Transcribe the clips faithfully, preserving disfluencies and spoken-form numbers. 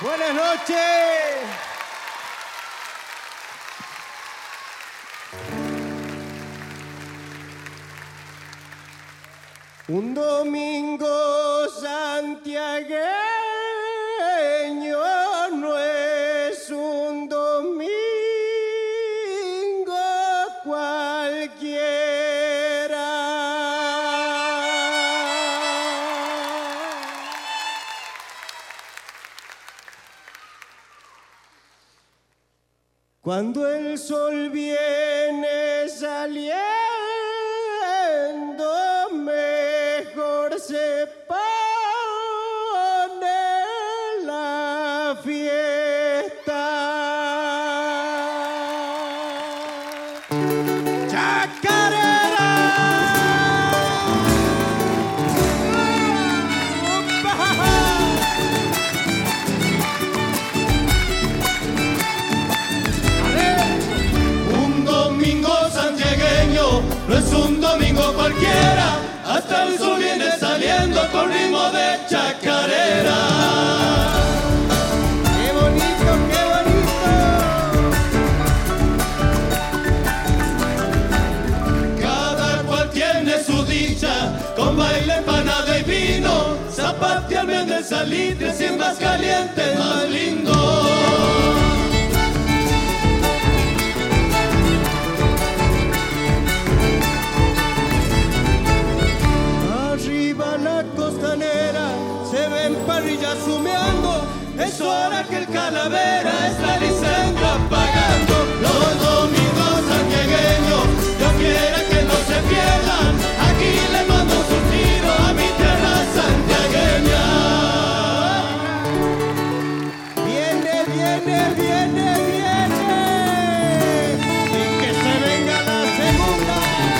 Buenas noches. Un domingo santiagueño no es un domingo cualquiera. Cuando el sol viene saliendo, mejor se pone la fiesta. ¡Chacarera! Un domingo santiagueño no es un domingo cualquiera. Hasta el sol viene saliendo con ritmo de chacarera. ¡Qué bonito, qué bonito! Cada cual tiene su dicha, con baile, empanada y vino. Zapateame del salitre, si es más caliente, más lindo. Se ven parrillas humeando, es hora que el calavera está licencia pagando. Los domingos santiagueños, Dios quiera que no se pierdan. Aquí le mando un suspiro a mi tierra santiagueña. Viene, viene, viene, viene, y que se venga la segunda.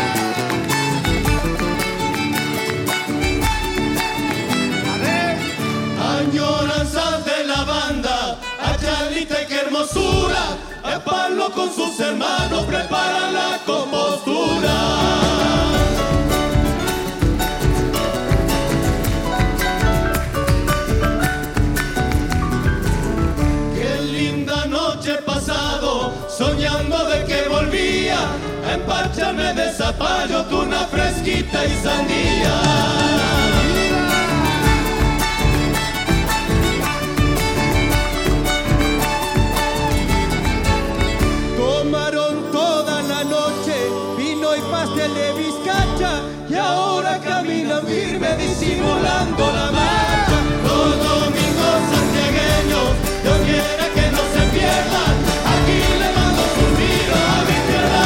Añoranzas de la banda, a Charlita y qué hermosura. A Pablo con sus hermanos preparan la compostura. Qué linda noche he pasado, soñando de que volvía a empacharme de zapallo, tuna fresquita y sandía. Tomaron toda la noche vino y pastel de bizcacha, y ahora caminan firme disimulando la marcha. Los domingos santiagueños, Dios quiera que no se pierdan. Aquí le mando suspiro a mi tierra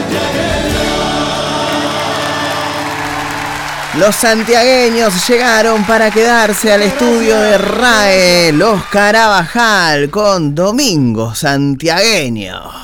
santiagueña. Los santiagueños llegaron para quedarse al estudio de RAE, Los Carabajal, con Domingo Santiagueño.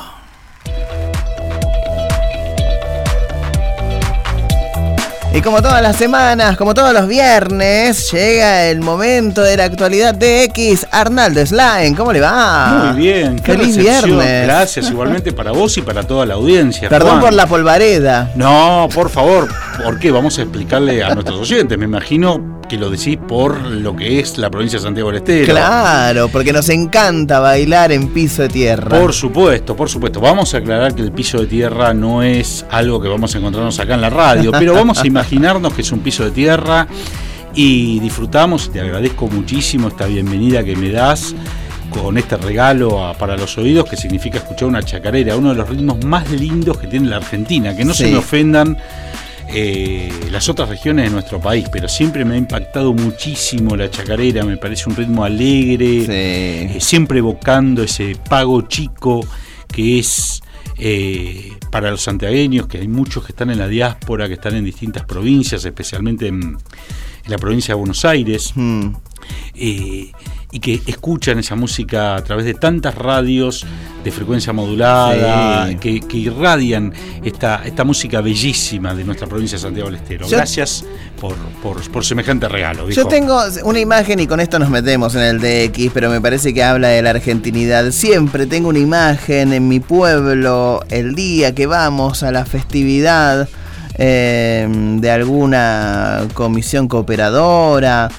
Y como todas las semanas, como todos los viernes, llega el momento de la actualidad de X. Arnaldo Slain, ¿cómo le va? Muy bien, qué feliz recepción. viernes. Gracias, igualmente para vos y para toda la audiencia. Perdón Juan. por la polvareda. No, por favor, ¿por qué? Vamos a explicarle a nuestros oyentes. Me imagino que lo decís por lo que es la provincia de Santiago del Estero. Claro, porque nos encanta bailar en piso de tierra. Por supuesto, por supuesto. Vamos a aclarar que el piso de tierra no es algo que vamos a encontrarnos acá en la radio, pero vamos a imaginarnos que es un piso de tierra y disfrutamos. Te agradezco muchísimo esta bienvenida que me das con este regalo a, para los oídos, que significa escuchar una chacarera, uno de los ritmos más lindos que tiene la Argentina. Que no Sí. se me ofendan eh, las otras regiones de nuestro país, pero siempre me ha impactado muchísimo la chacarera. Me parece un ritmo alegre, Sí. eh, siempre evocando ese pago chico que es eh, para los santiagueños, que hay muchos que están en la diáspora, que están en distintas provincias, especialmente en, en la provincia de Buenos Aires. Hmm. Eh, y que escuchan esa música a través de tantas radios de frecuencia modulada, Sí. que, que irradian esta, esta música bellísima de nuestra provincia de Santiago del Estero. Yo, Gracias por, por, por semejante regalo, viejo. Yo tengo una imagen, y con esto nos metemos en el D X, pero me parece que habla de la argentinidad. Siempre tengo una imagen en mi pueblo, el día que vamos a la festividad eh, de alguna comisión cooperadora,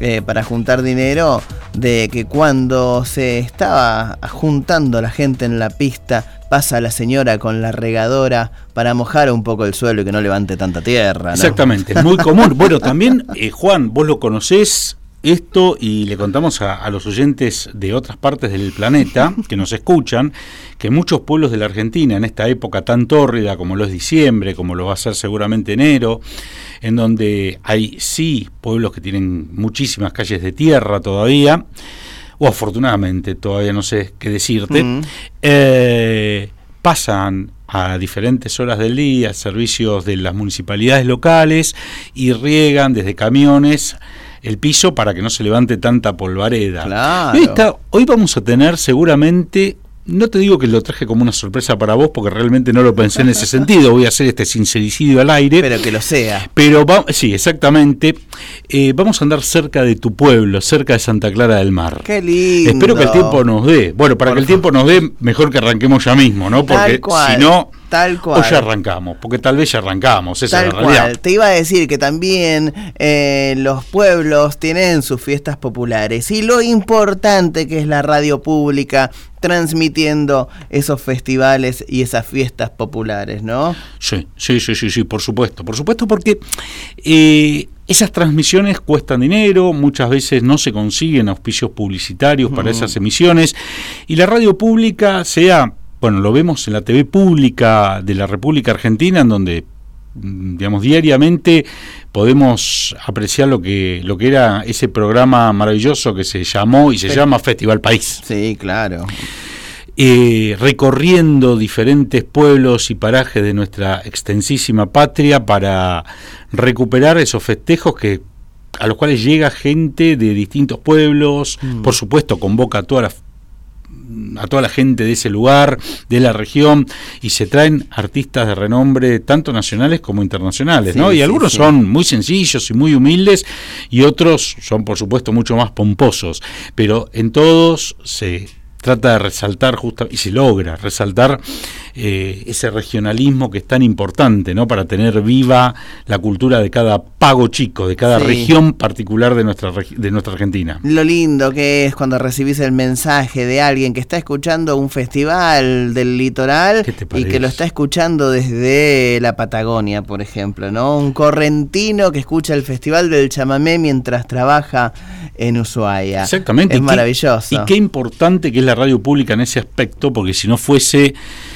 eh, para juntar dinero, de que cuando se estaba juntando la gente en la pista, pasa la señora con la regadora para mojar un poco el suelo y que no levante tanta tierra, ¿no? Exactamente, muy común. Bueno, también, eh, Juan, vos lo conocés esto y le contamos a, a los oyentes de otras partes del planeta que nos escuchan, que muchos pueblos de la Argentina en esta época tan tórrida como lo es diciembre, como lo va a ser seguramente enero, en donde hay sí pueblos que tienen muchísimas calles de tierra todavía, o afortunadamente, todavía no sé qué decirte, mm. eh, pasan a diferentes horas del día servicios de las municipalidades locales y riegan desde camiones el piso para que no se levante tanta polvareda. Claro. Esta, hoy vamos a tener seguramente, no te digo que lo traje como una sorpresa para vos, porque realmente no lo pensé en ese sentido, voy a hacer este sincericidio al aire. Pero que lo sea. Pero va, sí, exactamente. Eh, vamos a andar cerca de tu pueblo, cerca de Santa Clara del Mar. Qué lindo. Espero que el tiempo nos dé. Bueno, para Por que el tiempo nos dé, mejor que arranquemos ya mismo, ¿no? Porque si no... Tal cual. O ya arrancamos, porque tal vez ya arrancamos, esa tal es la realidad. Cual. Te iba a decir que también eh, los pueblos tienen sus fiestas populares y lo importante que es la radio pública transmitiendo esos festivales y esas fiestas populares, ¿no? Sí, sí, sí, sí, sí, por supuesto, por supuesto, porque eh, esas transmisiones cuestan dinero, muchas veces no se consiguen auspicios publicitarios para mm. esas emisiones, y la radio pública, sea... Bueno, lo vemos en la T V pública de la República Argentina, en donde, digamos, diariamente podemos apreciar lo que lo que era ese programa maravilloso que se llamó y se sí. llama Festival País. Sí, claro. Eh, recorriendo diferentes pueblos y parajes de nuestra extensísima patria para recuperar esos festejos que a los cuales llega gente de distintos pueblos, mm. por supuesto convoca a todas las a toda la gente de ese lugar, de la región, y se traen artistas de renombre tanto nacionales como internacionales, sí, ¿no? Y sí, algunos sí. son muy sencillos y muy humildes, y otros son por supuesto mucho más pomposos, pero en todos se trata de resaltar justa, y se logra resaltar eh, ese regionalismo que es tan importante, ¿no? Para tener viva la cultura de cada pago chico, de cada sí. región particular de nuestra de nuestra Argentina. Lo lindo que es cuando recibís el mensaje de alguien que está escuchando un festival del litoral y que lo está escuchando desde la Patagonia, por ejemplo, ¿no? Un correntino que escucha el Festival del Chamamé mientras trabaja en Ushuaia. Exactamente. Es y maravilloso. Qué, y qué importante que es la radio pública en ese aspecto, porque si no fuese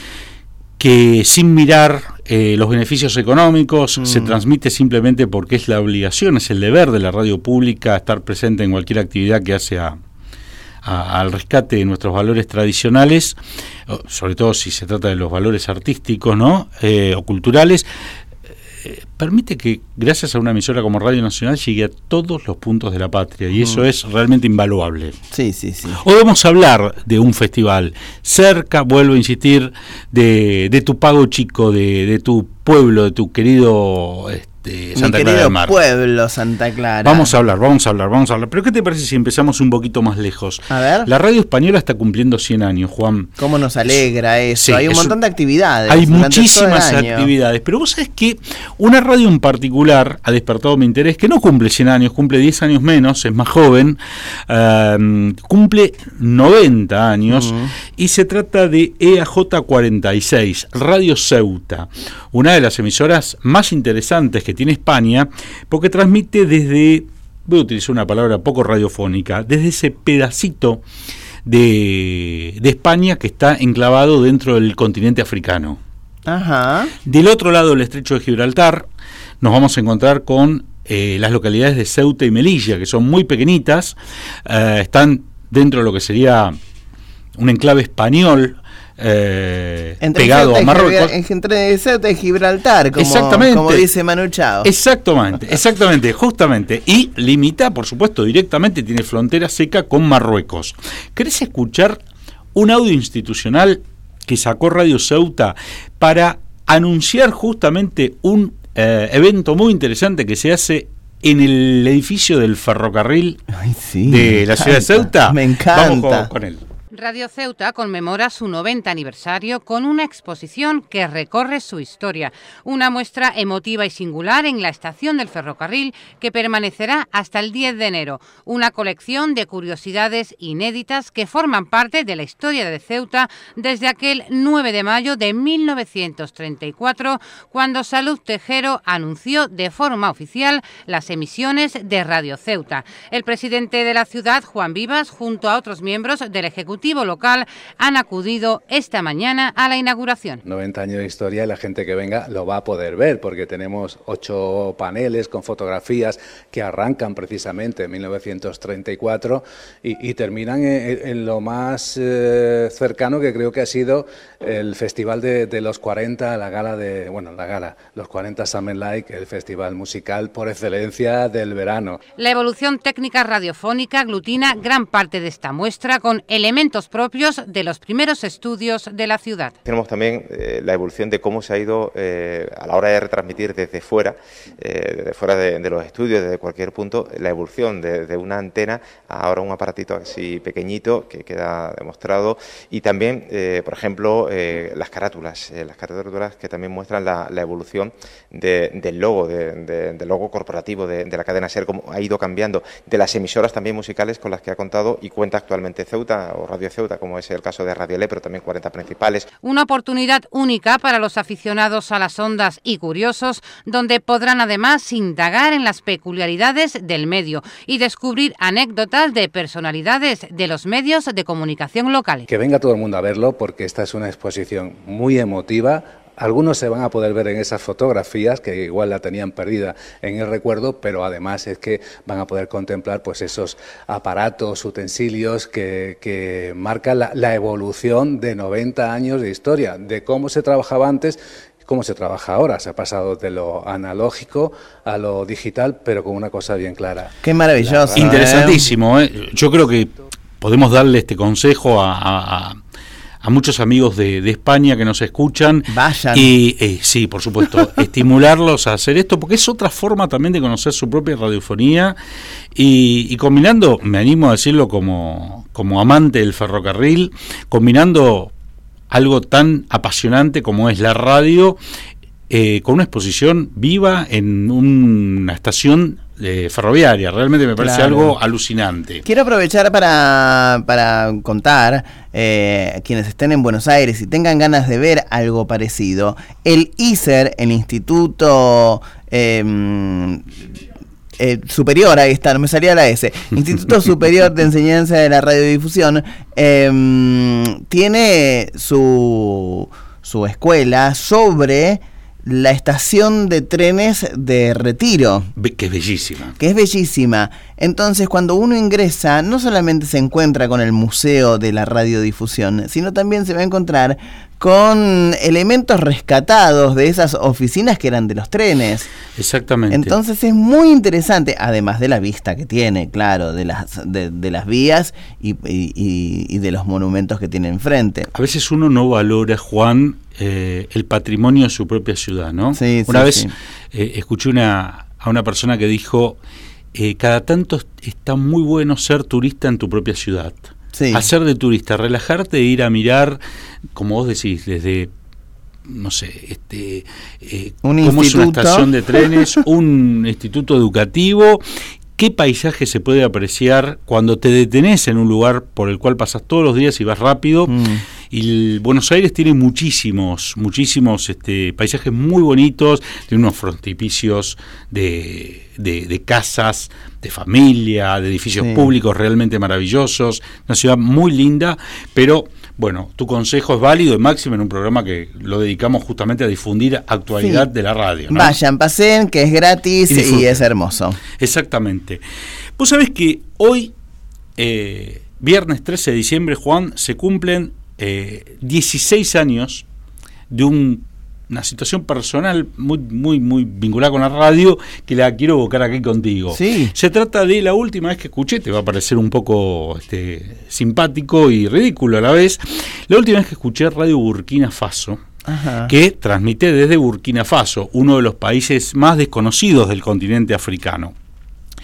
que sin mirar eh, los beneficios económicos, mm. se transmite simplemente porque es la obligación, es el deber de la radio pública estar presente en cualquier actividad que hace a, a, al rescate de nuestros valores tradicionales, sobre todo si se trata de los valores artísticos, ¿no? eh, o culturales. Permite que gracias a una emisora como Radio Nacional llegue a todos los puntos de la patria, y eso mm. es realmente invaluable. Sí, sí, sí. Hoy vamos a hablar de un festival cerca, vuelvo a insistir, de, de tu pago chico, de, de tu pueblo, de tu querido este, Santa Clara del Mar. Pueblo Santa Clara. Vamos a hablar, vamos a hablar, vamos a hablar. Pero ¿qué te parece si empezamos un poquito más lejos? A ver. La radio española está cumpliendo cien años, Juan. ¿Cómo nos alegra eso? Sí, hay un eso, montón de actividades. Hay muchísimas actividades, pero vos sabés que una radio en particular ha despertado mi interés, que no cumple cien años, cumple diez años menos, es más joven, uh, cumple noventa años, uh-huh. y se trata de E A J cuarenta y seis, Radio Ceuta, una de las emisoras más interesantes que tiene España, porque transmite desde, voy a utilizar una palabra poco radiofónica, desde ese pedacito de, de España que está enclavado dentro del continente africano. Ajá. Del otro lado del estrecho de Gibraltar nos vamos a encontrar con eh, las localidades de Ceuta y Melilla, que son muy pequeñitas, eh, están dentro de lo que sería un enclave español, Eh, pegado Ceuta a Marruecos, entre Ceuta y Gibraltar, como, exactamente, como dice Manu Chao. Exactamente, exactamente, justamente. Y limita, por supuesto, directamente, tiene frontera seca con Marruecos. ¿Querés escuchar un audio institucional que sacó Radio Ceuta para anunciar justamente un eh, evento muy interesante que se hace en el edificio del ferrocarril Ay, sí, de la ciudad de Ceuta? Me encanta. Vamos con, con él. Radio Ceuta conmemora su noventa aniversario con una exposición que recorre su historia, una muestra emotiva y singular en la estación del ferrocarril que permanecerá hasta el diez de enero, una colección de curiosidades inéditas que forman parte de la historia de Ceuta desde aquel nueve de mayo de mil novecientos treinta y cuatro, cuando Salud Tejero anunció de forma oficial las emisiones de Radio Ceuta. El presidente de la ciudad, Juan Vivas, junto a otros miembros del Ejecutivo local han acudido esta mañana a la inauguración. noventa años de historia y la gente que venga lo va a poder ver porque tenemos ocho paneles con fotografías que arrancan precisamente en mil novecientos treinta y cuatro y, y terminan en, en lo más eh, cercano que creo que ha sido el festival de, de los cuarenta, la gala de, bueno, la gala, los cuarenta Summer Like, el festival musical por excelencia del verano. La evolución técnica radiofónica aglutina gran parte de esta muestra con elementos propios de los primeros estudios de la ciudad. Tenemos también eh, la evolución de cómo se ha ido eh, a la hora de retransmitir desde fuera, eh, desde fuera de, de los estudios, desde cualquier punto, la evolución de, de una antena a ahora un aparatito así pequeñito que queda demostrado y también, eh, por ejemplo, eh, las carátulas, eh, las carátulas que también muestran la, la evolución de, del logo, de, de, del logo corporativo de, de la cadena SER, cómo ha ido cambiando, de las emisoras también musicales con las que ha contado y cuenta actualmente Ceuta o Radio Ceuta, como es el caso de Radio Le, pero también cuarenta principales. Una oportunidad única para los aficionados a las ondas y curiosos, donde podrán además indagar en las peculiaridades del medio y descubrir anécdotas de personalidades de los medios de comunicación locales. Que venga todo el mundo a verlo porque esta es una exposición muy emotiva. Algunos se van a poder ver en esas fotografías, que igual la tenían perdida en el recuerdo, pero además es que van a poder contemplar pues esos aparatos, utensilios que, que marcan la, la evolución de noventa años de historia, de cómo se trabajaba antes, cómo se trabaja ahora. Se ha pasado de lo analógico a lo digital, pero con una cosa bien clara. Qué maravilloso. La, Interesantísimo, ¿eh? Yo creo que podemos darle este consejo a... a, a a muchos amigos de, de España que nos escuchan. Vayan. Y eh, sí, por supuesto, estimularlos a hacer esto, porque es otra forma también de conocer su propia radiofonía y, y combinando, me animo a decirlo como, como amante del ferrocarril, combinando algo tan apasionante como es la radio, eh, con una exposición viva en una estación Eh, ferroviaria. Realmente me parece claro. algo alucinante. Quiero aprovechar para, para contar eh, quienes estén en Buenos Aires y tengan ganas de ver algo parecido. El I S E R, el Instituto eh, eh, Superior, ahí está, no me salía la S, Instituto Superior de Enseñanza de la Radiodifusión, eh, tiene su, su escuela sobre la estación de trenes de Retiro. Que es bellísima. Que es bellísima. Entonces, cuando uno ingresa, no solamente se encuentra con el Museo de la Radiodifusión, sino también se va a encontrar con elementos rescatados de esas oficinas que eran de los trenes. Exactamente. Entonces es muy interesante, además de la vista que tiene, claro, de las de, de las vías y, y, y de los monumentos que tiene enfrente. A veces uno no valora, Juan, eh, el patrimonio de su propia ciudad, ¿no? Sí, una sí, vez sí. Eh, escuché una, a una persona que dijo, eh, cada tanto está muy bueno ser turista en tu propia ciudad. Sí. Hacer de turista, relajarte e ir a mirar, como vos decís, desde, no sé, este, eh, un cómo instituto. es una estación de trenes, un instituto educativo, qué paisaje se puede apreciar cuando te detenés en un lugar por el cual pasas todos los días y vas rápido. Mm. Y el Buenos Aires tiene muchísimos, muchísimos este, paisajes muy bonitos, tiene unos frontipicios de, de, de casas, de familia, de edificios sí. públicos realmente maravillosos, una ciudad muy linda, pero bueno, tu consejo es válido y máximo en un programa que lo dedicamos justamente a difundir actualidad sí. de la radio, ¿no? Vayan, pasen, que es gratis y, y es hermoso. Exactamente. Vos sabés que hoy, eh, viernes trece de diciembre, Juan, se cumplen Eh, dieciséis años de un, una situación personal muy muy muy vinculada con la radio que la quiero evocar aquí contigo. Sí. Se trata de la última vez que escuché, te va a parecer un poco este, simpático y ridículo a la vez, la última vez que escuché Radio Burkina Faso. Ajá. Que transmite desde Burkina Faso, uno de los países más desconocidos del continente africano.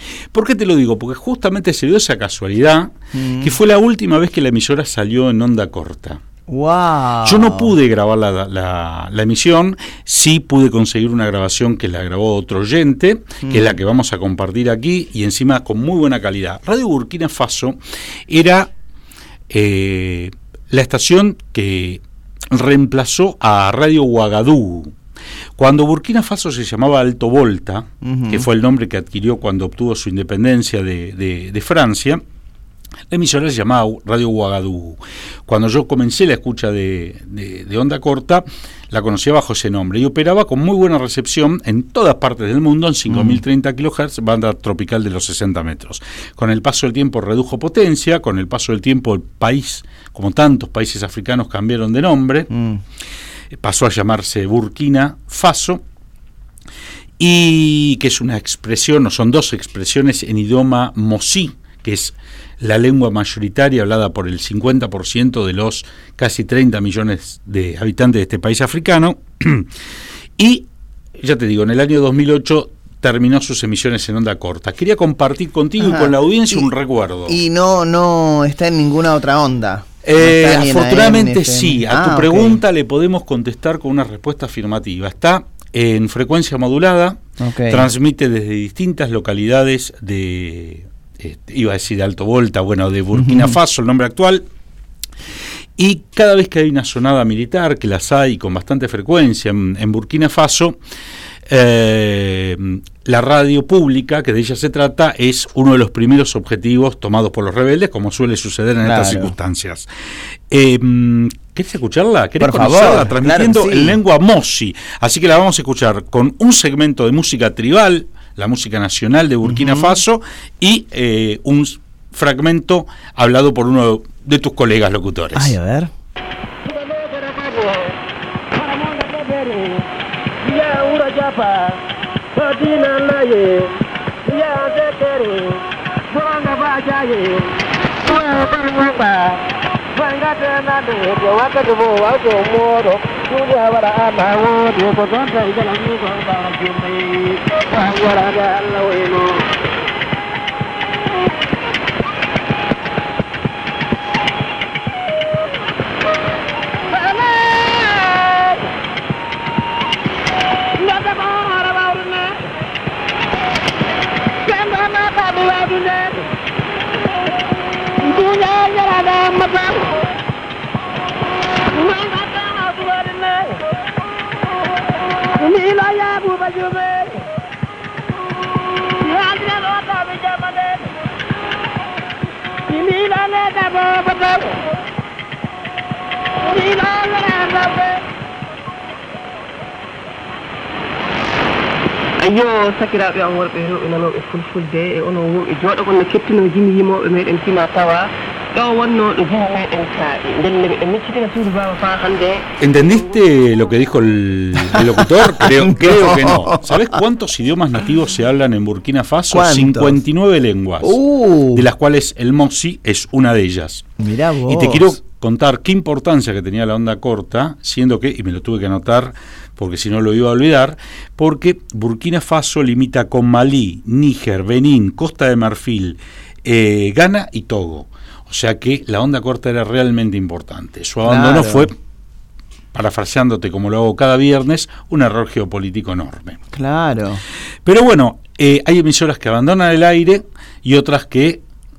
¿Por qué te lo digo? Porque justamente se dio esa casualidad mm. que fue la última vez que la emisora salió en onda corta. Wow. Yo no pude grabar la, la, la emisión, sí pude conseguir una grabación que la grabó otro oyente, mm. que es la que vamos a compartir aquí, y encima con muy buena calidad. Radio Burkina Faso era eh, la estación que reemplazó a Radio Ouagadougou. Cuando Burkina Faso se llamaba Alto Volta, uh-huh. que fue el nombre que adquirió cuando obtuvo su independencia de, de, de Francia, la emisora se llamaba Radio Ouagadougou. Cuando yo comencé la escucha de, de, de onda corta, la conocía bajo ese nombre y operaba con muy buena recepción en todas partes del mundo en cinco mil treinta kilohertz, banda tropical de los sesenta metros. Con el paso del tiempo redujo potencia, con el paso del tiempo el país, como tantos países africanos, cambiaron de nombre, mm. pasó a llamarse Burkina Faso, y que es una expresión, o son dos expresiones en idioma mosí, que es la lengua mayoritaria hablada por el cincuenta por ciento de los casi treinta millones de habitantes de este país africano. Y, ya te digo, en el año dos mil ocho terminó sus emisiones en onda corta. Quería compartir contigo Ajá. y con la audiencia y, un recuerdo. Y no, no está en ninguna otra onda. Eh, no afortunadamente A M, sí. A ah, tu pregunta okay. le podemos contestar con una respuesta afirmativa. Está en frecuencia modulada, okay. transmite desde distintas localidades de... iba a decir de Alto Volta, bueno, de Burkina Faso, el nombre actual, y cada vez que hay una sonada militar, que las hay con bastante frecuencia en, en Burkina Faso, eh, la radio pública, que de ella se trata, es uno de los primeros objetivos tomados por los rebeldes, como suele suceder en claro. estas circunstancias. Eh, ¿Querés escucharla? ¿Querés por conocerla? Favor, transmitiendo claro, sí. en lengua mossi. Así que la vamos a escuchar con un segmento de música tribal, la música nacional de Burkina uh-huh. Faso, y eh, un fragmento hablado por uno de tus colegas locutores. Ay, a ver. ayo sakiraaɓe am worɓe rewɓe nanooɓe fulfulde e onon wonɓe jooɗo kon no kettino jimi yimooɓe meɗen tima tawa ɗo wonno ɗo jimi meɗen taaɗi nden ne ɓe miccitina suudu baba fa hannde. ¿Entendiste lo que dijo el, el locutor? Creo, creo que no. ¿Sabés cuántos idiomas nativos se hablan en Burkina Faso? ¿Cuántos? cincuenta y nueve lenguas, uh. de las cuales el mossi es una de ellas. Mirá vos. Y te quiero contar qué importancia que tenía la onda corta, siendo que, y me lo tuve que anotar porque si no lo iba a olvidar, porque Burkina Faso limita con Malí, Níger, Benín, Costa de Marfil, eh, Ghana y Togo. O sea que la onda corta era realmente importante. Su abandono claro. fue, parafraseándote como lo hago cada viernes, un error geopolítico enorme. Claro. Pero bueno, eh, hay emisoras que abandonan el aire y otras que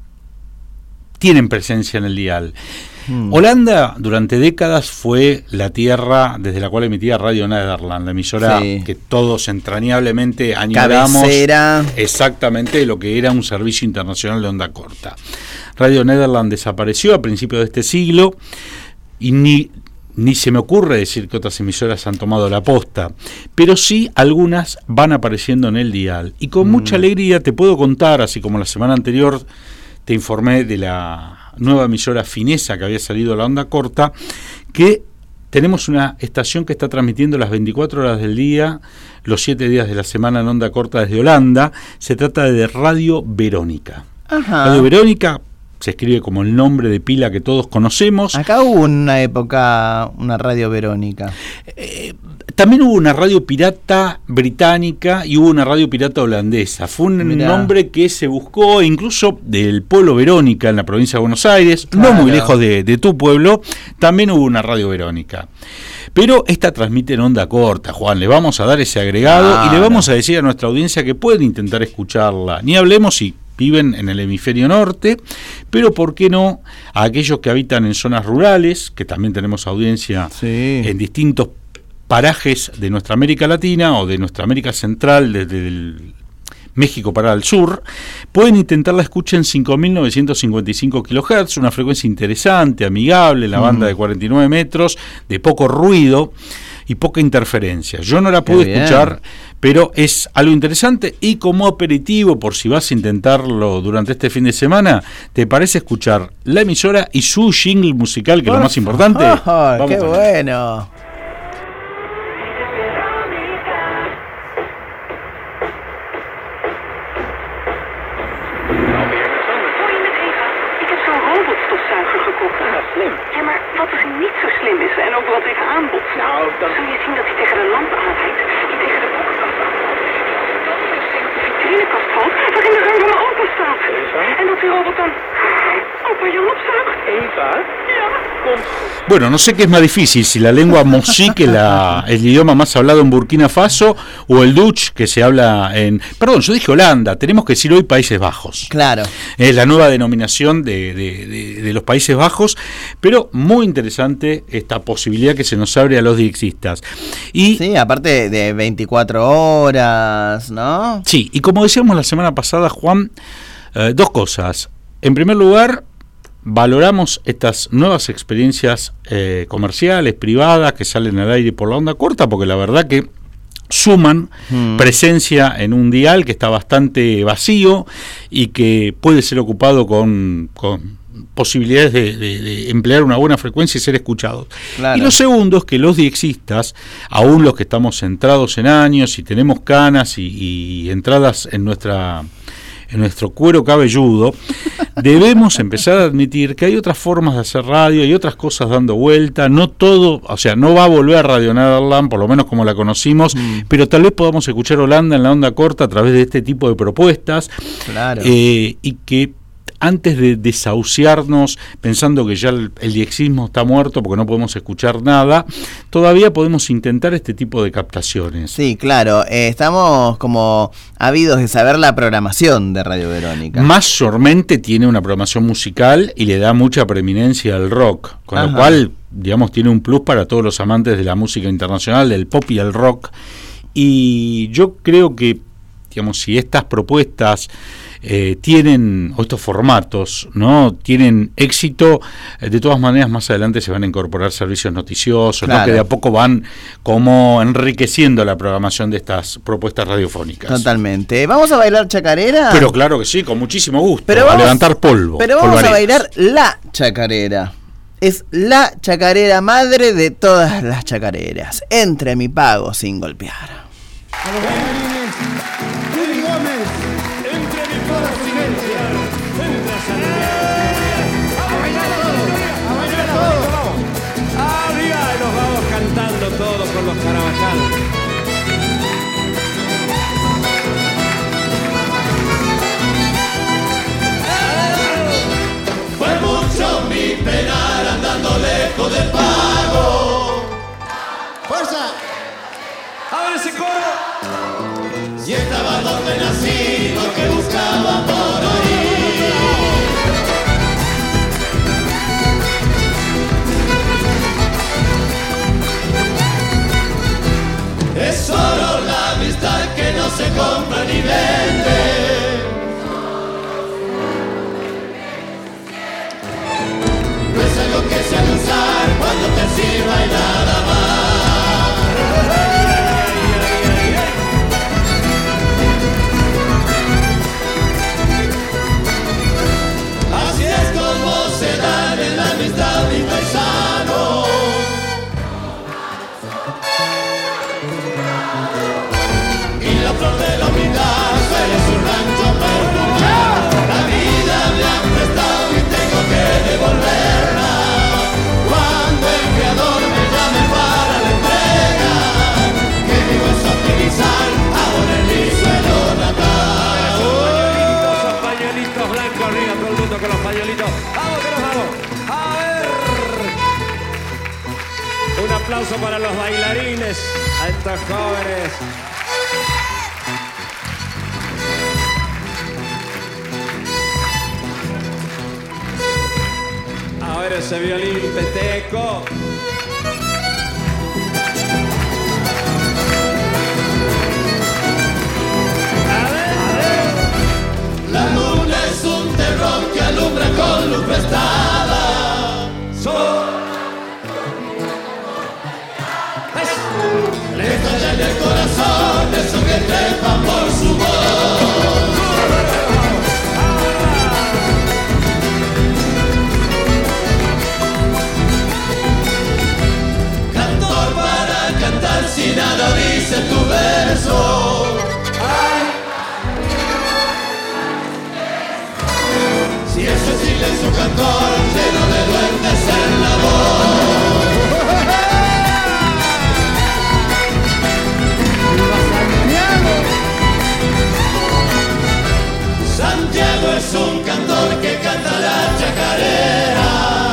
tienen presencia en el dial. Hmm. Holanda durante décadas fue la tierra desde la cual emitía Radio Nederland, la emisora sí. que todos entrañablemente añoramos. Cabecera. Exactamente lo que era un servicio internacional de onda corta. Radio Nederland desapareció a principios de este siglo y ni, ni se me ocurre decir que otras emisoras han tomado la posta, pero sí algunas van apareciendo en el dial. Y con hmm. mucha alegría te puedo contar, así como la semana anterior te informé de la nueva emisora finesa que había salido a la onda corta, que tenemos una estación que está transmitiendo las veinticuatro horas del día, los siete días de la semana en onda corta desde Holanda. Se trata de Radio Verónica. Ajá. Radio Verónica se escribe como el nombre de pila que todos conocemos. Acá hubo una época una Radio Verónica. Eh, También hubo una radio pirata británica y hubo una radio pirata holandesa. Fue un Mirá. nombre que se buscó incluso del pueblo Verónica en la provincia de Buenos Aires, claro. no muy lejos de, de tu pueblo, también hubo una radio Verónica. Pero esta transmite en onda corta, Juan, le vamos a dar ese agregado ah, y le vamos no. a decir a nuestra audiencia que pueden intentar escucharla. Ni hablemos si viven en el hemisferio norte, pero por qué no a aquellos que habitan en zonas rurales, que también tenemos audiencia sí. en distintos parajes de nuestra América Latina o de nuestra América Central, desde el México para el sur, pueden intentar la escucha en cinco mil novecientos cincuenta y cinco kilohertz, una frecuencia interesante, amigable, en la mm. banda de cuarenta y nueve metros, de poco ruido y poca interferencia. Yo no la pude escuchar, pero es algo interesante, y como aperitivo, por si vas a intentarlo durante este fin de semana, ¿te parece escuchar la emisora y su jingle musical, que es lo más importante? Oh, Vamos ¡qué bueno! Nou, dan zul je zien dat hij tegen de lamp aanrijdt, die tegen de boekenkast aankomt. De vitrinekast valt, waarin de rang van mijn opa staat. Eva? En dat die robot dan opa Jan opzuigt. Eva? Ja. Bueno, no sé qué es más difícil, si la lengua mosí, que la, el idioma más hablado en Burkina Faso, o el Dutch, que se habla en... Perdón, yo dije Holanda, tenemos que decir hoy Países Bajos. Claro. Es la nueva denominación de, de, de, de los Países Bajos, pero muy interesante esta posibilidad que se nos abre a los diexistas. Y, sí, aparte de veinticuatro horas, ¿no? Sí, y como decíamos la semana pasada, Juan, eh, dos cosas. En primer lugar, valoramos estas nuevas experiencias eh, comerciales, privadas, que salen al aire por la onda corta, porque la verdad que suman mm. presencia en un dial que está bastante vacío y que puede ser ocupado con, con posibilidades de, de, de emplear una buena frecuencia y ser escuchados. Claro. Y lo segundo es que los diexistas, aún los que estamos centrados en años y tenemos canas y, y entradas en nuestra... en nuestro cuero cabelludo, debemos empezar a admitir que hay otras formas de hacer radio, hay otras cosas dando vuelta, no todo, o sea, no va a volver a Radio Nederland, por lo menos como la conocimos, mm. pero tal vez podamos escuchar Holanda en la onda corta a través de este tipo de propuestas, claro. eh, y que antes de desahuciarnos pensando que ya el, el diexismo está muerto porque no podemos escuchar nada, todavía podemos intentar este tipo de captaciones. Sí, claro, eh, estamos como ávidos de saber la programación de Radio Verónica. Mayormente tiene una programación musical y le da mucha preeminencia al rock, con Ajá. lo cual, digamos, tiene un plus para todos los amantes de la música internacional, del pop y el rock. Y yo creo que, digamos, si estas propuestas Eh, tienen, o estos formatos, ¿no? Tienen éxito, eh, de todas maneras más adelante se van a incorporar servicios noticiosos, claro. ¿no? Que de a poco van como enriqueciendo la programación de estas propuestas radiofónicas. Totalmente. ¿Vamos a bailar chacarera? Pero claro que sí, con muchísimo gusto, pero vamos, a levantar polvo. Pero vamos polvareras. a bailar la chacarera. Es la chacarera madre de todas las chacareras. Entre mi pago sin golpear. A los bailarines, Willy Gómez. Todos con los Carabacanos. Fue mucho mi penar andando lejos del pago. ¡Fuerza! ¡Abre ese coro! Y esta aplauso para los bailarines, a estos jóvenes. A ver ese violín peteco. La luna es un terror que alumbra con luz prestada. Sol. Le estalla en el corazón eso que trepa por su voz. Cantor para cantar si nada dice tu verso. Si eso es silencio cantor, lleno de duendes en la voz. Santiago es un cantor que canta la chacarera.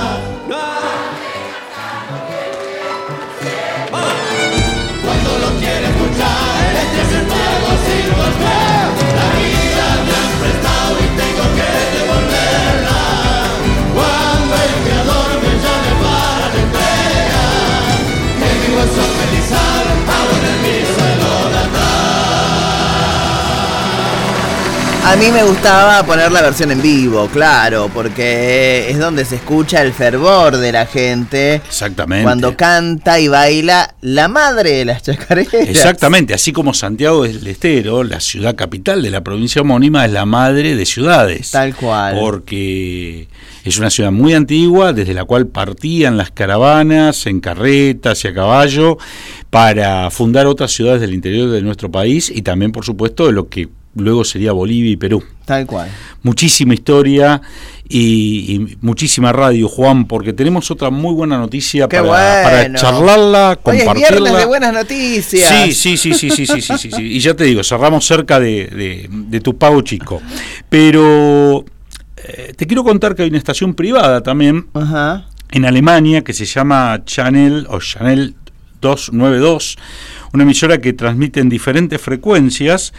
Cuando lo quiere escuchar, este es el pago sin volver. La vida me han prestado y tengo que devolverla. Cuando el creador me llame para la entrega, que mi hueso felizar, hago en el piso el A mí me gustaba poner la versión en vivo, claro, porque es donde se escucha el fervor de la gente. Exactamente. Cuando canta y baila la madre de las chacareras. Exactamente, así como Santiago del Estero, la ciudad capital de la provincia homónima, es la madre de ciudades. Tal cual. Porque es una ciudad muy antigua, desde la cual partían las caravanas en carretas y a caballo para fundar otras ciudades del interior de nuestro país y también, por supuesto, de lo que luego sería Bolivia y Perú. Tal cual. Muchísima historia y, y muchísima radio, Juan, porque tenemos otra muy buena noticia para, bueno. para charlarla, compartirla. Hoy es viernes de buenas noticias. Sí, sí, sí, sí, sí, sí, sí, sí, sí. Y ya te digo, cerramos cerca de, de, de tu pago chico. Pero eh, te quiero contar que hay una estación privada también. Ajá. En Alemania que se llama Channel o Channel doscientos noventa y dos, una emisora que transmite en diferentes frecuencias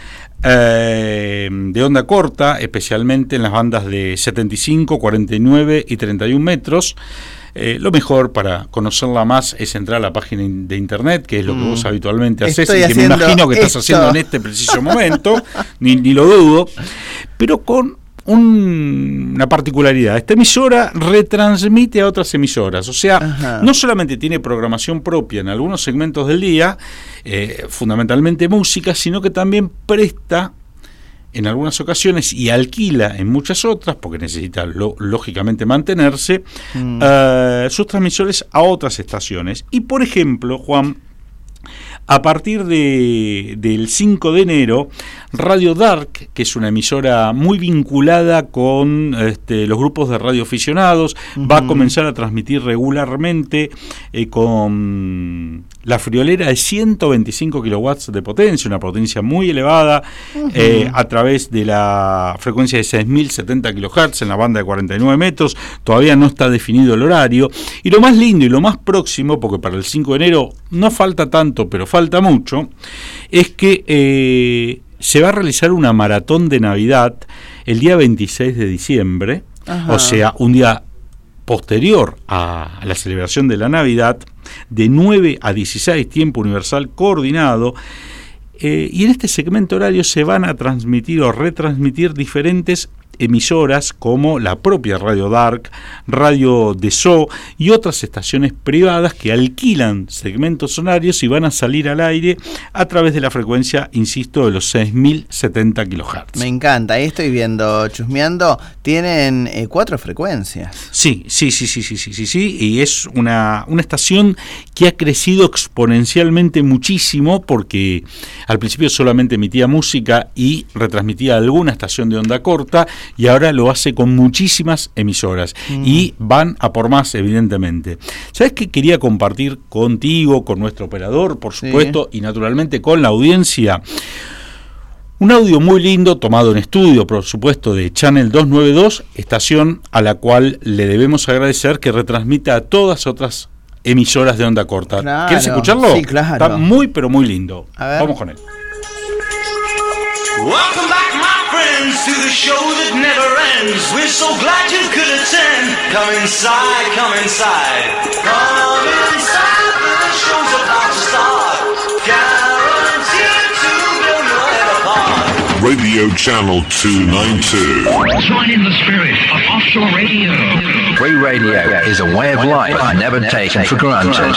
eh, de onda corta, especialmente en las bandas de setenta y cinco, cuarenta y nueve y treinta y un metros. Eh, lo mejor para conocerla más es entrar a la página de internet, que es lo que mm. vos habitualmente haces y que me imagino que esto. estás haciendo en este preciso momento, ni, ni lo dudo, pero con Un, una particularidad. Esta emisora retransmite a otras emisoras, o sea, Ajá. no solamente tiene programación propia en algunos segmentos del día, eh, fundamentalmente música, sino que también presta en algunas ocasiones y alquila en muchas otras, porque necesita lo, lógicamente mantenerse, mm. uh, sus transmisores a otras estaciones. Y por ejemplo, Juan, a partir de, del cinco de enero, Radio Dark, que es una emisora muy vinculada con este, los grupos de radioaficionados, uh-huh. va a comenzar a transmitir regularmente eh, con la friolera de ciento veinticinco kilowatts de potencia, una potencia muy elevada, uh-huh. eh, a través de la frecuencia de seis mil setenta kilohertz en la banda de cuarenta y nueve metros. Todavía no está definido el horario. Y lo más lindo y lo más próximo, porque para el cinco de enero no falta tanto, pero falta mucho, es que eh, se va a realizar una maratón de Navidad el día veintiséis de diciembre, Ajá. o sea, un día posterior a la celebración de la Navidad, de nueve a dieciséis, tiempo universal coordinado, eh, y en este segmento horario se van a transmitir o retransmitir diferentes emisoras como la propia Radio Dark, Radio D S O y otras estaciones privadas que alquilan segmentos horarios y van a salir al aire a través de la frecuencia, insisto, de los seis mil setenta kilohertz. Me encanta, ahí estoy viendo, chusmeando, tienen eh, cuatro frecuencias. Sí, sí, sí, sí, sí, sí, sí, sí, y es una, una estación que ha crecido exponencialmente muchísimo porque al principio solamente emitía música y retransmitía alguna estación de onda corta, y ahora lo hace con muchísimas emisoras mm. y van a por más, evidentemente. ¿Sabes qué quería compartir contigo, con nuestro operador, por supuesto, sí. y naturalmente con la audiencia? Un audio muy lindo, tomado en estudio, por supuesto, de Channel doscientos noventa y dos, estación a la cual le debemos agradecer que retransmita a todas otras emisoras de onda corta. Claro, ¿Quieres escucharlo? sí, claro. Está muy, pero muy lindo. A ver. Vamos con él. Welcome back, my friends, to the show that never ends. We're so glad you could attend. Come inside, come inside. Come inside, the show's about to start. Guaranteed to blow your head apart. Radio Channel two ninety-two. Join in the spirit of offshore radio. Free radio is a way of life never taken for granted.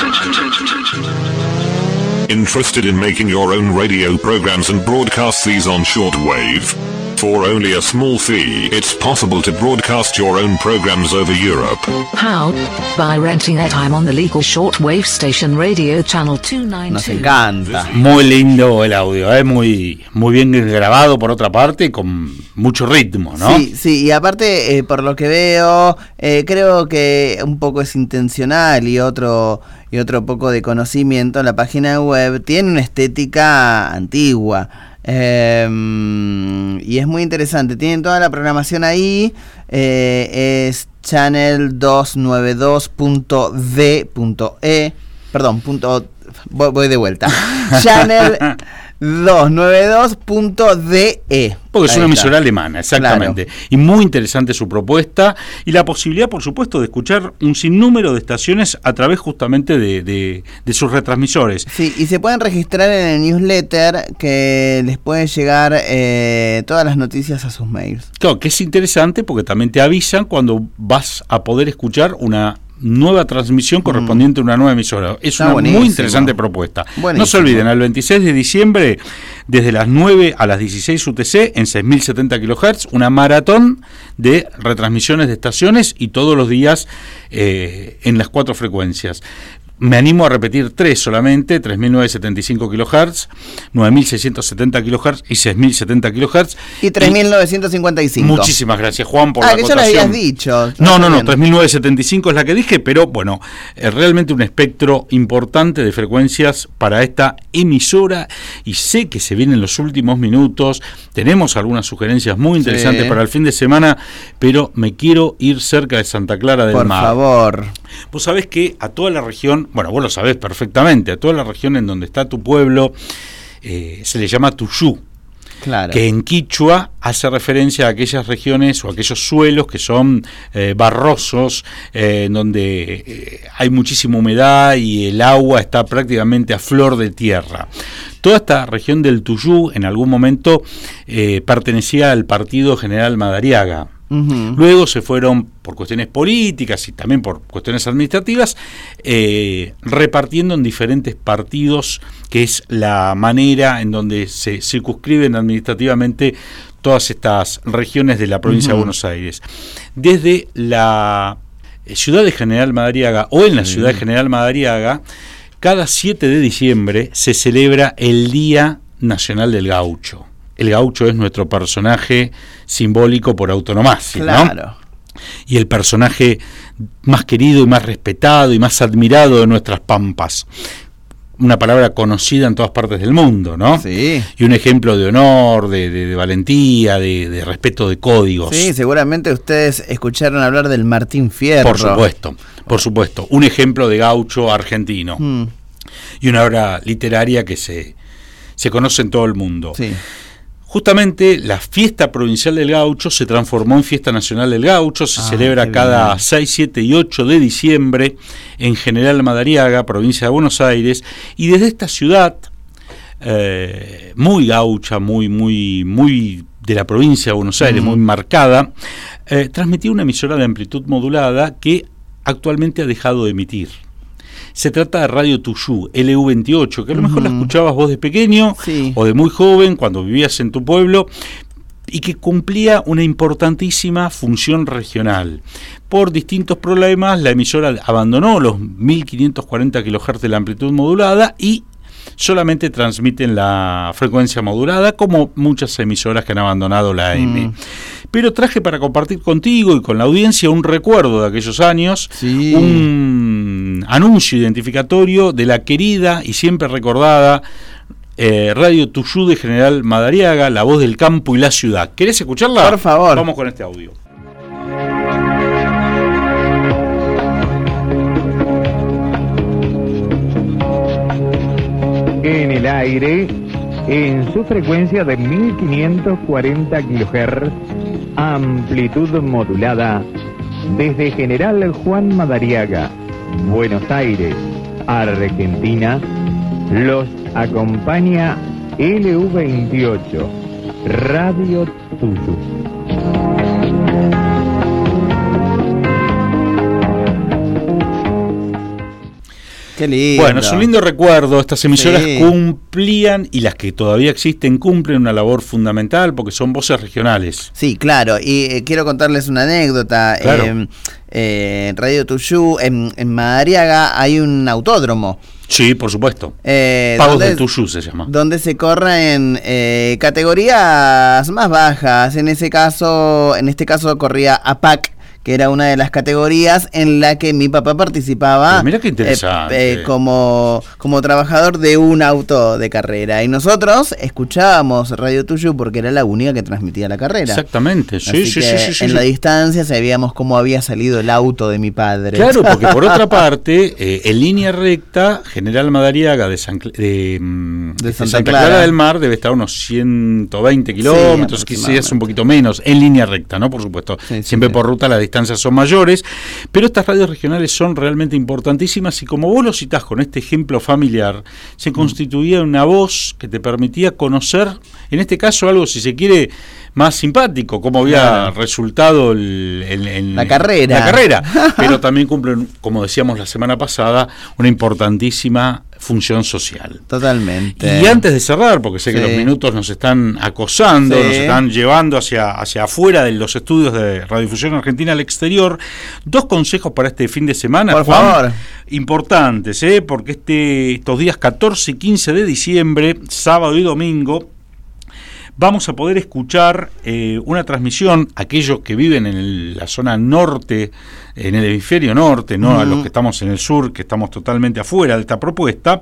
Interested in making your own radio programs and broadcast these on shortwave? For only a small fee, it's possible to broadcast your own programs over Europe. How? By renting airtime on the legal shortwave station Radio Channel two ninety-two. Nos encanta. Muy lindo el audio, ¿eh? muy, muy bien grabado por otra parte, con mucho ritmo, ¿no? Sí, sí, y aparte, eh, por lo que veo, eh, creo que un poco es intencional y otro, y otro poco de conocimiento. La página web tiene una estética antigua. Eh, y es muy interesante, tienen toda la programación ahí, eh, es channel doscientos noventa y dos punto d punto e, perdón, punto, voy, voy de vuelta, channel doscientos noventa y dos punto d e. Porque es Ahí una está. emisora alemana, exactamente. Claro. Y muy interesante su propuesta y la posibilidad, por supuesto, de escuchar un sinnúmero de estaciones a través justamente de, de, de sus retransmisores. Sí, y se pueden registrar en el newsletter que les puede llegar eh, todas las noticias a sus mails. Claro, que es interesante porque también te avisan cuando vas a poder escuchar una nueva transmisión correspondiente mm. a una nueva emisora. Es Está una buenísimo. Muy interesante propuesta. Buenísimo. No se olviden, el veintiséis de diciembre, desde las nueve a las dieciséis U T C, en seis mil setenta kilohertz, una maratón de retransmisiones de estaciones y todos los días eh, en las cuatro frecuencias. Me animo a repetir tres solamente, tres mil novecientos setenta y cinco kilohertz, nueve mil seiscientos setenta kilohertz y seis mil setenta kilohertz. Y tres mil novecientos cincuenta y cinco. Muchísimas gracias, Juan, por ah, la acotación. Ah, que ya lo habías dicho. No, no, no, tres mil novecientos setenta y cinco es la que dije, pero bueno, es realmente un espectro importante de frecuencias para esta emisora y sé que se vienen los últimos minutos, tenemos algunas sugerencias muy interesantes sí. para el fin de semana, pero me quiero ir cerca de Santa Clara del por Mar. Por favor. Vos sabés que a toda la región, bueno, vos lo sabés perfectamente, a toda la región en donde está tu pueblo, eh, se le llama Tuyú. Claro. Que en quichua hace referencia a aquellas regiones o aquellos suelos que son eh, barrosos, eh, en donde eh, hay muchísima humedad y el agua está prácticamente a flor de tierra. Toda esta región del Tuyú en algún momento eh, pertenecía al partido General Madariaga. Uh-huh. Luego se fueron, por cuestiones políticas y también por cuestiones administrativas, eh, repartiendo en diferentes partidos, que es la manera en donde se circunscriben administrativamente todas estas regiones de la provincia uh-huh. de Buenos Aires. Desde la ciudad de General Madariaga o en la uh-huh. ciudad de General Madariaga, cada siete de diciembre se celebra el Día Nacional del Gaucho. El gaucho es nuestro personaje simbólico por autonomasia, claro. ¿no? Y el personaje más querido y más respetado y más admirado de nuestras pampas. Una palabra conocida en todas partes del mundo, ¿no? Sí. Y un ejemplo de honor, de, de, de valentía, de, de respeto de códigos. Sí, seguramente ustedes escucharon hablar del Martín Fierro. Por supuesto, por supuesto. Un ejemplo de gaucho argentino. Mm. Y una obra literaria que se, se conoce en todo el mundo. Sí. Justamente la fiesta provincial del gaucho se transformó en fiesta nacional del gaucho, se ah, celebra cada bien. seis, siete y ocho de diciembre en General Madariaga, provincia de Buenos Aires, y desde esta ciudad eh, muy gaucha, muy, muy, muy de la provincia de Buenos Aires, uh-huh. muy marcada, eh, transmitía una emisora de amplitud modulada que actualmente ha dejado de emitir. Se trata de Radio Tuyú, L U veintiocho, que a lo mejor uh-huh. la escuchabas vos de pequeño sí. o de muy joven, cuando vivías en tu pueblo, y que cumplía una importantísima función regional. Por distintos problemas, la emisora abandonó los mil quinientos cuarenta kilohertz de la amplitud modulada y solamente transmiten la frecuencia modulada, como muchas emisoras que han abandonado la A M. Mm. Pero traje para compartir contigo y con la audiencia un recuerdo de aquellos años, sí. un anuncio identificatorio de la querida y siempre recordada eh, Radio Tuyú de General Madariaga, la voz del campo y la ciudad. ¿Querés escucharla? Por favor. Vamos con este audio. el aire en su frecuencia de mil quinientos cuarenta kilohertz, amplitud modulada, desde General Juan Madariaga, Buenos Aires, Argentina. Los acompaña L U veintiocho, Radio Tuyo. Qué lindo. Bueno, es un lindo recuerdo. Estas emisoras sí. cumplían, y las que todavía existen, cumplen una labor fundamental porque son voces regionales. Sí, claro. Y eh, quiero contarles una anécdota. Claro. Eh, eh, Radio Tuyú, en, en Madariaga hay un autódromo. Sí, por supuesto. Eh, Pagos de Tuyú se llama. Donde se corren eh, categorías más bajas. En ese caso, en este caso corría A P A C, que era una de las categorías en la que mi papá participaba. Pero mira qué interesante. Eh, eh, como, como trabajador de un auto de carrera. Y nosotros escuchábamos Radio Tuyú porque era la única que transmitía la carrera. Exactamente, sí, Así sí, que sí, sí, en sí. la distancia sabíamos cómo había salido el auto de mi padre. Claro, porque por otra parte, eh, en línea recta, General Madariaga de, San, de, de, de Santa, Santa Clara. Clara del Mar debe estar a unos ciento veinte kilómetros, sí, quizás un poquito menos, en línea recta, ¿no? Por supuesto, sí, siempre sí, por ruta la distancia son mayores, pero estas radios regionales son realmente importantísimas y como vos lo citás con este ejemplo familiar, se constituía una voz que te permitía conocer, en este caso algo, si se quiere, más simpático, cómo había claro. resultado el, el, el, la carrera. La carrera, pero también cumplen, como decíamos la semana pasada, una importantísima función social. Totalmente. Y antes de cerrar, porque sé sí. que los minutos nos están acosando, sí. nos están llevando hacia, hacia afuera de los estudios de Radiodifusión Argentina al exterior, dos consejos para este fin de semana. Por Juan, favor. Importantes, ¿eh? porque este, estos días catorce y quince de diciembre, sábado y domingo, vamos a poder escuchar eh, una transmisión, aquellos que viven en el, la zona norte, en el hemisferio norte, no uh-huh. a los que estamos en el sur, que estamos totalmente afuera de esta propuesta,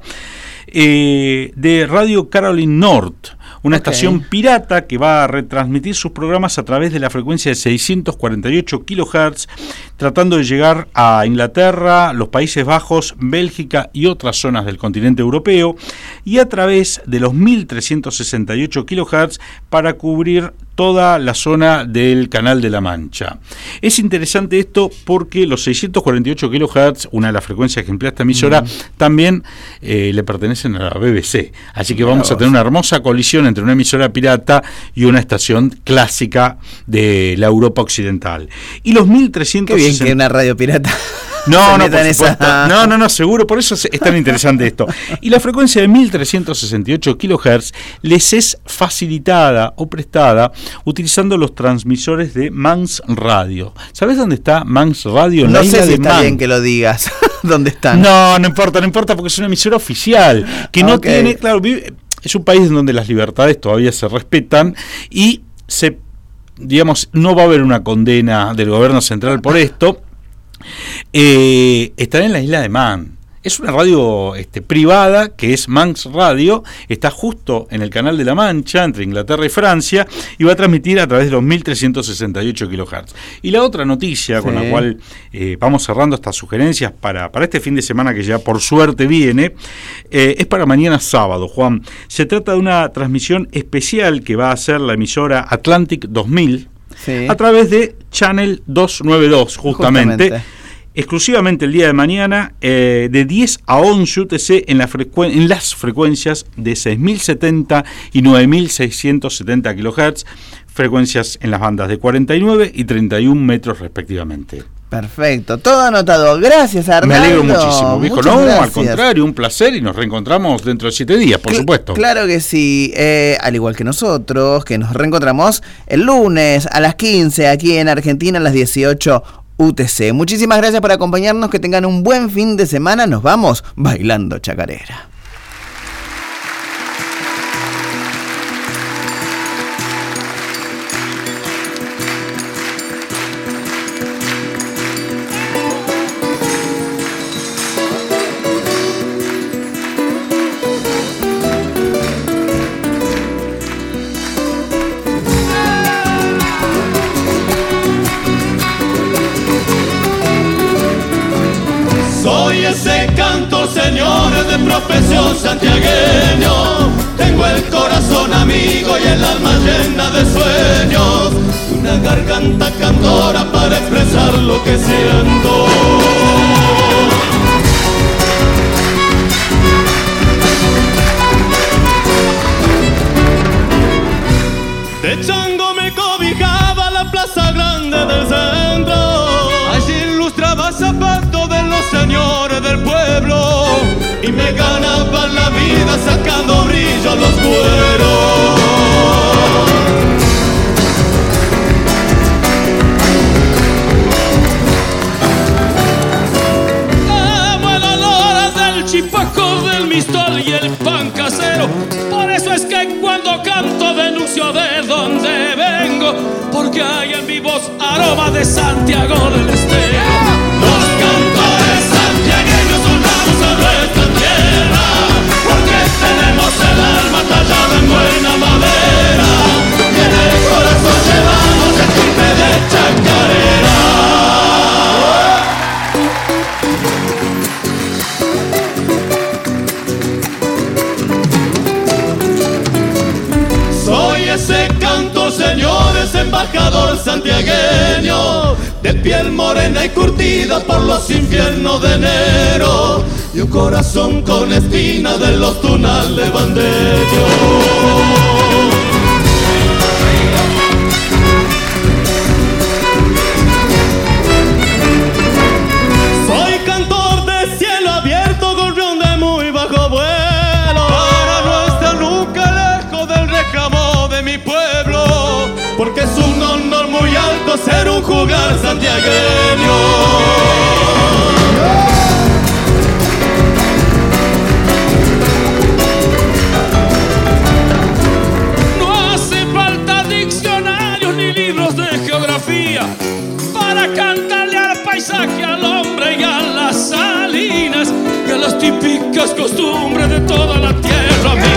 eh, de Radio Caroline North, una okay. estación pirata que va a retransmitir sus programas a través de la frecuencia de seiscientos cuarenta y ocho kilohertz, tratando de llegar a Inglaterra, los Países Bajos, Bélgica y otras zonas del continente europeo, y a través de los mil trescientos sesenta y ocho kilohertz para cubrir toda la zona del Canal de la Mancha. Es interesante esto porque los seiscientos cuarenta y ocho kilohertz, una de las frecuencias que emplea esta emisora, mm. también eh, le pertenecen a la B B C. Así que vamos a tener una hermosa colisión entre una emisora pirata y una estación clásica de la Europa occidental. Y los mil trescientos sesenta... Qué bien que una radio pirata... No, no, por supuesto. Esa... no, no, no, seguro, por eso es, es tan interesante esto. Y la frecuencia de mil trescientos sesenta y ocho kilohertz les es facilitada o prestada utilizando los transmisores de Mans Radio. ¿Sabes dónde está Mans Radio? En no la sé isla si de está Man. Bien que lo digas. ¿Dónde están? No, no importa, no importa, porque es una emisora oficial que no okay. tiene, claro, es un país donde las libertades todavía se respetan y se, digamos, no va a haber una condena del gobierno central por esto. Eh, estará en la isla de Man. Es una radio este, privada que es Mans Radio, está justo en el Canal de la Mancha, entre Inglaterra y Francia, y va a transmitir a través de los mil trescientos sesenta y ocho kilohertz. Y la otra noticia sí. con la cual eh, vamos cerrando estas sugerencias para, para este fin de semana que ya por suerte viene, eh, es para mañana sábado, Juan. Se trata de una transmisión especial que va a hacer la emisora Atlantic dos mil sí. a través de Channel doscientos noventa y dos, justamente. justamente. Exclusivamente el día de mañana, eh, de diez a once U T C en, la frecuen- en las frecuencias de seis mil setenta y nueve mil seiscientos setenta kilohertz, frecuencias en las bandas de cuarenta y nueve y treinta y un metros respectivamente. Perfecto, todo anotado. Gracias, Arnaldo. Me alegro muchísimo, viejo. No, gracias. Al contrario, un placer y nos reencontramos dentro de siete días, por Cl- supuesto. Claro que sí, eh, al igual que nosotros, que nos reencontramos el lunes a las quince aquí en Argentina, a las dieciocho U T C. Muchísimas gracias por acompañarnos, que tengan un buen fin de semana. Nos vamos bailando chacarera. Soy ese canto, señores, de profesión. llena de sueños, una garganta cantora para expresar lo que siento. De chango me cobijaba la plaza grande del centro. Allí ilustraba zapatos de los señores del pueblo y me ganaban la vida sacando brillo a los cueros. Amo el olor del chipaco, del mistol y el pan casero. Por eso es que cuando canto denuncio de dónde vengo, porque hay en mi voz aroma de Santiago del Estero. Los cantores santiagueños honramos a nuestra tierra, porque tenemos el alma tallada en buena madera y en el corazón llevamos el timbre de chacarera. Soy ese canto, señores, embajador santiagueño, de piel morena y curtida por los infiernos de enero, y un corazón con espina de los tunales bandeños. Soy cantor de cielo abierto, gorrión de muy bajo vuelo, para no estar nunca lejos del reclamo de mi pueblo, porque es un honor muy alto ser un jugar santiagueño. No hace falta diccionarios ni libros de geografía para cantarle al paisaje, al hombre y a las salinas y a las típicas costumbres de toda la tierra mía.